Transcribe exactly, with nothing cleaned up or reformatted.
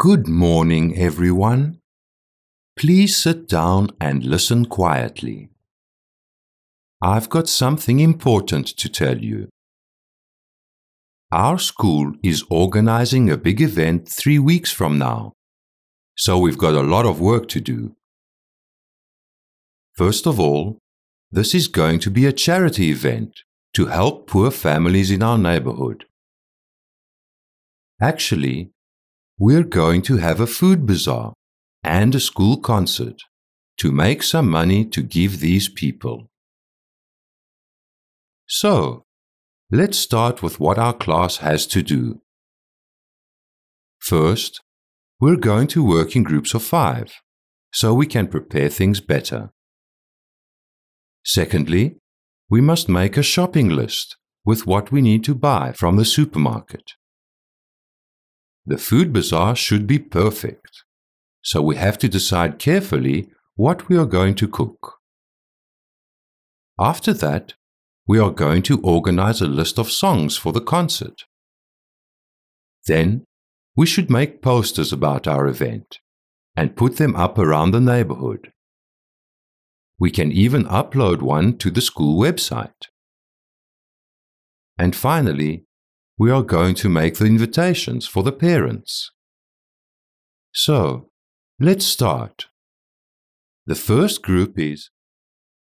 Good morning, everyone. Please sit down and listen quietly. I've got something important to tell you. Our school is organizing a big event three weeks from now, so we've got a lot of work to do. First of all, this is going to be a charity event to help poor families in our neighborhood. Actually, we're going to have a food bazaar and a school concert to make some money to give these people. So, let's start with what our class has to do. First, we're going to work in groups of five, so we can prepare things better. Secondly, we must make a shopping list with what we need to buy from the supermarket. The food bazaar should be perfect, so we have to decide carefully what we are going to cook. After that, we are going to organize a list of songs for the concert. Then, we should make posters about our event and put them up around the neighborhood. We can even upload one to the school website. And finally, we are going to make the invitations for the parents. So, let's start. The first group is